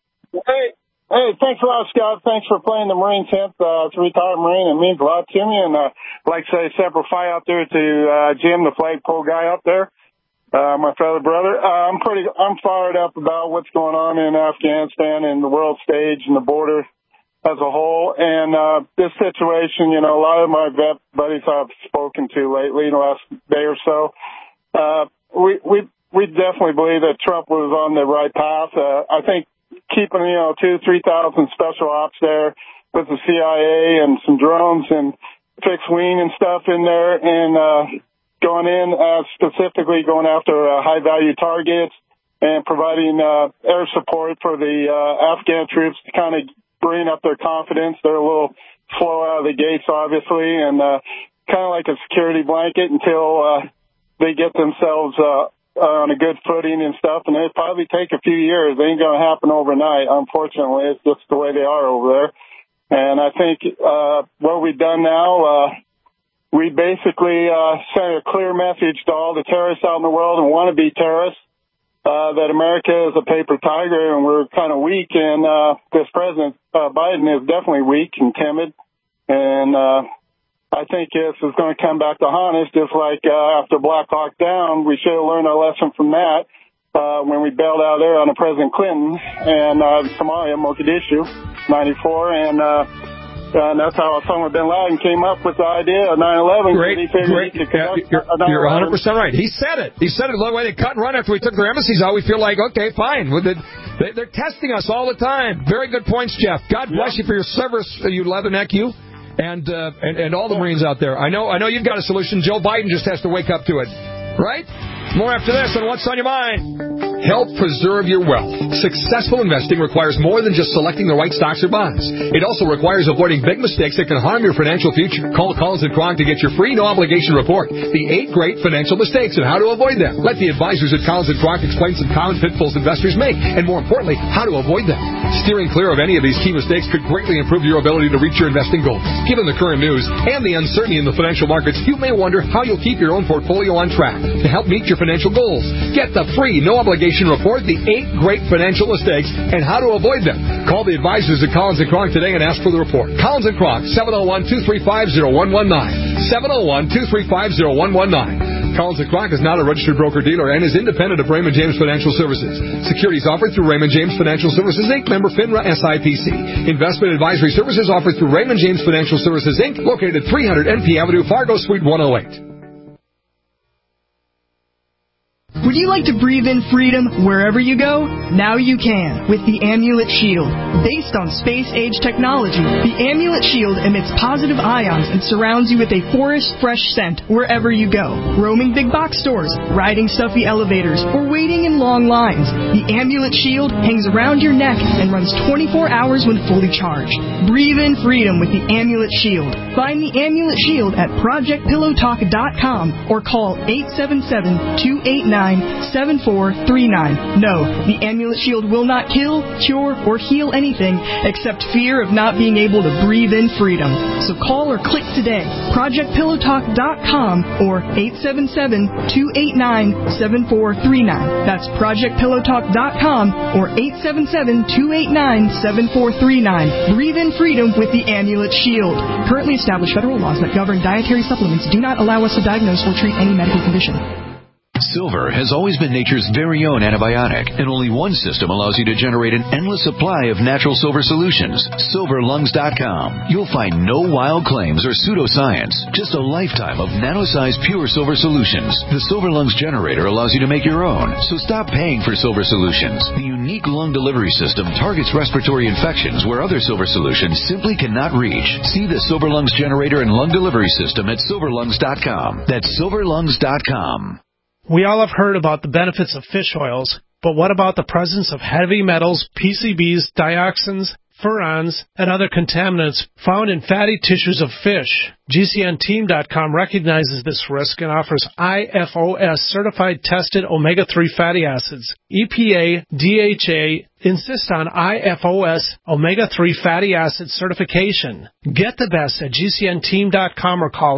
[SPEAKER 22] Hey, thanks a lot, Scott. Thanks for playing the Marine hymn. It's a retired Marine. It means a lot to me. And I'd like to say Semper Fi out there to Jim, the flagpole guy out there, my fellow brother. I'm fired up about what's going on in Afghanistan and the world stage and the border as a whole. And this situation, you know, a lot of my vet buddies I've spoken to lately in the last day or so, we definitely believe that Trump was on the right path. I think keeping, 2,000-3,000 special ops there with the CIA and some drones and fixed wing and stuff in there and going in specifically going after high-value targets and providing air support for the Afghan troops to kind of bring up their confidence. They're a little slow out of the gates, obviously, and kind of like a security blanket until they get themselves on a good footing and stuff, and it'll probably take a few years. It ain't going to happen overnight, unfortunately. It's just the way they are over there. And I think what we've done now, we basically sent a clear message to all the terrorists out in the world and wannabe terrorists that America is a paper tiger and we're kind of weak. And this President Biden is definitely weak and timid. And I think this is going to come back to haunt us, just like after Black Hawk Down. We should have learned our lesson from that when we bailed out there on President Clinton and Somalia, Mogadishu, 94. And that's how Osama bin Laden came up with the idea of 9/11.
[SPEAKER 2] Great. You're 100% right. He said it. He said it the way they cut and run after we took their embassies out. We feel like, okay, fine. They're testing us all the time. Very good points, Jeff. God bless you for your service, you leatherneck, you. And all the Marines out there. I know you've got a solution. Joe Biden just has to wake up to it. Right? More after this on What's on Your Mind. Help preserve your wealth. Successful investing requires more than just selecting the right stocks or bonds. It also requires avoiding big mistakes that can harm your financial future. Call Collins & Kronk to get your free no-obligation report. The 8 great financial mistakes and how to avoid them. Let the advisors at Collins & Kronk explain some common pitfalls investors make, and more importantly, how to avoid them. Steering clear of any of these key mistakes could greatly improve your ability to reach your investing goals. Given the current news and the uncertainty in the financial markets, you may wonder how you'll keep your own portfolio on track. To help meet your financial goals, get the free no-obligation report, the 8 great financial mistakes, and how to avoid them. Call the advisors at Collins & Kronk today and ask for the report. Collins & Kronk, 701-235-0119. 701-235-0119. Collins & Kronk is not a registered broker-dealer and is independent of Raymond James Financial Services. Securities offered through Raymond James Financial Services, Inc., member FINRA SIPC. Investment advisory services offered through Raymond James Financial Services, Inc., located at 300 NP Avenue, Fargo, Suite 108.
[SPEAKER 3] Would you like to breathe in freedom wherever you go? Now you can with the Amulet Shield. Based on space-age technology, the Amulet Shield emits positive ions and surrounds you with a forest-fresh scent wherever you go. Roaming big box stores, riding stuffy elevators, or waiting in long lines, the Amulet Shield hangs around your neck and runs 24 hours when fully charged. Breathe in freedom with the Amulet Shield. Find the Amulet Shield at ProjectPillowTalk.com or call 877-289-7439. No, the Amulet Shield will not kill, cure, or heal anything except fear of not being able to breathe in freedom. So call or click today, ProjectPillowTalk.com or 877-289-7439. That's ProjectPillowTalk.com or 877-289-7439. Breathe in freedom with the Amulet Shield. Currently established federal laws that govern dietary supplements do not allow us to diagnose or treat any medical condition.
[SPEAKER 5] Silver has always been nature's very own antibiotic, and only one system allows you to generate an endless supply of natural silver solutions. SilverLungs.com. You'll find no wild claims or pseudoscience, just a lifetime of nano-sized pure silver solutions. The Silver Lungs generator allows you to make your own, so stop paying for silver solutions. The unique lung delivery system targets respiratory infections where other silver solutions simply cannot reach. See the Silver Lungs generator and lung delivery system at SilverLungs.com. That's SilverLungs.com.
[SPEAKER 23] We all have heard about the benefits of fish oils, but what about the presence of heavy metals, PCBs, dioxins, furans, and other contaminants found in fatty tissues of fish? GCNteam.com recognizes this risk and offers IFOS certified tested omega-3 fatty acids. EPA, DHA insist on IFOS omega-3 fatty acid certification. Get the best at GCNteam.com or call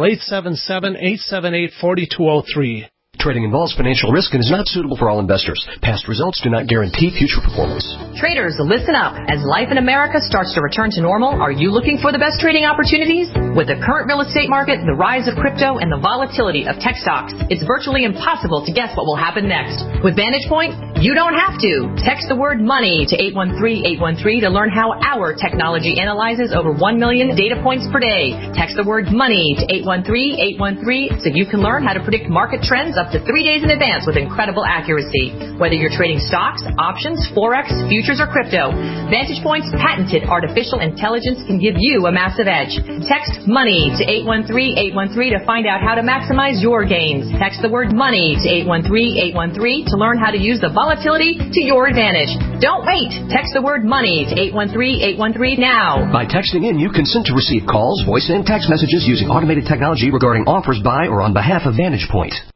[SPEAKER 23] 877-878-4203.
[SPEAKER 24] Trading involves financial risk and is not suitable for all investors. Past results do not guarantee future performance.
[SPEAKER 25] Traders, listen up. As life in America starts to return to normal, are you looking for the best trading opportunities? With the current real estate market, the rise of crypto, and the volatility of tech stocks, it's virtually impossible to guess what will happen next. With Vantage Point, you don't have to. Text the word money to 813-813 to learn how our technology analyzes over 1 million data points per day. Text the word money to 813-813 so you can learn how to predict market trends up to 3 days in advance with incredible accuracy. Whether you're trading stocks, options, forex, futures, or crypto, Vantage Point's patented artificial intelligence can give you a massive edge. Text money to 813-813 to find out how to maximize your gains. Text the word money to 813-813 to learn how to use the volatility to your advantage. Don't wait. Text the word money to 813-813 now.
[SPEAKER 24] By texting in, you consent to receive calls, voice, and text messages using automated technology regarding offers by or on behalf of Vantage Point.